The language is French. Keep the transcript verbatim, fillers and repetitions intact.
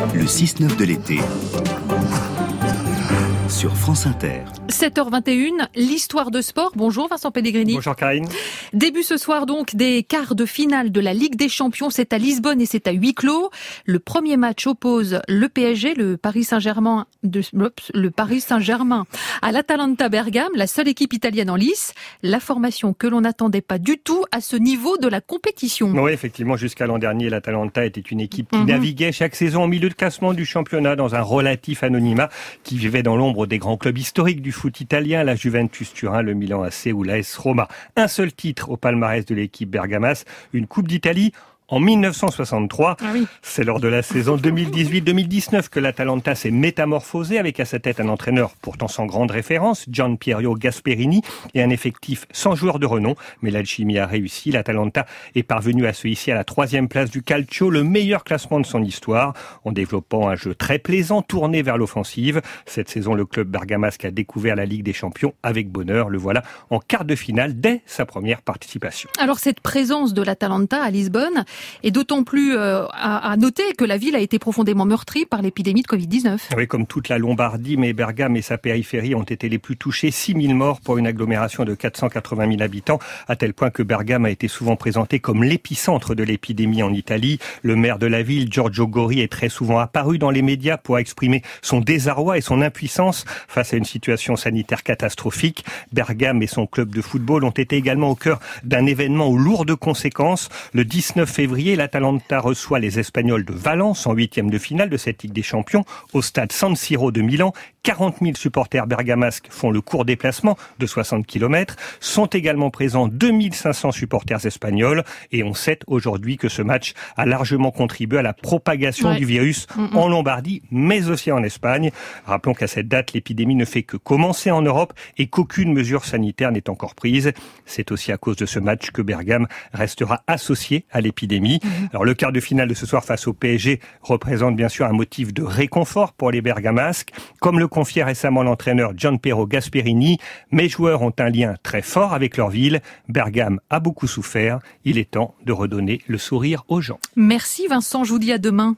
Le six neuf de l'été sur France Inter. sept heures vingt et une, l'histoire de sport. Bonjour Vincent Pellegrini. Bonjour Karine. Début ce soir donc des quarts de finale de la Ligue des Champions. C'est à Lisbonne et c'est à huis clos. Le premier match oppose le P S G, le Paris Saint-Germain, de, le Paris Saint-Germain à l'Atalanta Bergame, la seule équipe italienne en lice. La formation que l'on n'attendait pas du tout à ce niveau de la compétition. Oui, effectivement, jusqu'à l'an dernier, l'Atalanta était une équipe qui Mm-hmm. naviguait chaque saison au milieu de classement du championnat dans un relatif anonymat, qui vivait dans l'ombre des grands clubs historiques du foot italien, la Juventus Turin, le Milan A C ou l'A S Roma. Un seul titre au palmarès de l'équipe bergamasque, une Coupe d'Italie en mille neuf cent soixante-trois. Ah oui. C'est lors de la saison deux mille dix-huit deux mille dix-neuf que l'Atalanta s'est métamorphosée avec à sa tête un entraîneur pourtant sans grande référence, Gian Piero Gasperini, et un effectif sans joueurs de renom. Mais l'alchimie a réussi. L'Atalanta est parvenue à se hisser à la troisième place du Calcio, le meilleur classement de son histoire, en développant un jeu très plaisant, tourné vers l'offensive. Cette saison, le club bergamasque a découvert la Ligue des Champions avec bonheur. Le voilà en quart de finale dès sa première participation. Alors cette présence de l'Atalanta à Lisbonne est d'autant plus euh, à, à noter que la ville a été profondément meurtrie par l'épidémie de covid dix-neuf. Oui, comme toute la Lombardie, mais Bergame et sa périphérie ont été les plus touchés. six mille morts pour une agglomération de quatre cent quatre-vingt mille habitants, à tel point que Bergame a été souvent présenté comme l'épicentre de l'épidémie en Italie. Le maire de la ville, Giorgio Gori, est très souvent apparu dans les médias pour exprimer son désarroi et son impuissance face à une situation sanitaire catastrophique. Bergame et son club de football ont été également au cœur d'un événement aux lourdes conséquences. Le dix-neuf février, l'Atalanta reçoit les Espagnols de Valence en huitième de finale de cette Ligue des Champions au stade San Siro de Milan. quarante mille supporters bergamasques font le court déplacement de soixante kilomètres. Sont également présents deux mille cinq cents supporters espagnols. Et on sait aujourd'hui que ce match a largement contribué à la propagation ouais. du virus mm-hmm. en Lombardie, mais aussi en Espagne. Rappelons qu'à cette date, l'épidémie ne fait que commencer en Europe et qu'aucune mesure sanitaire n'est encore prise. C'est aussi à cause de ce match que Bergame restera associé à l'épidémie. Mm-hmm. Alors le quart de finale de ce soir face au P S G représente bien sûr un motif de réconfort pour les bergamasques. Comme le confiait récemment l'entraîneur Gian Piero Gasperini, mes joueurs ont un lien très fort avec leur ville. Bergame a beaucoup souffert. Il est temps de redonner le sourire aux gens. Merci Vincent, je vous dis à demain.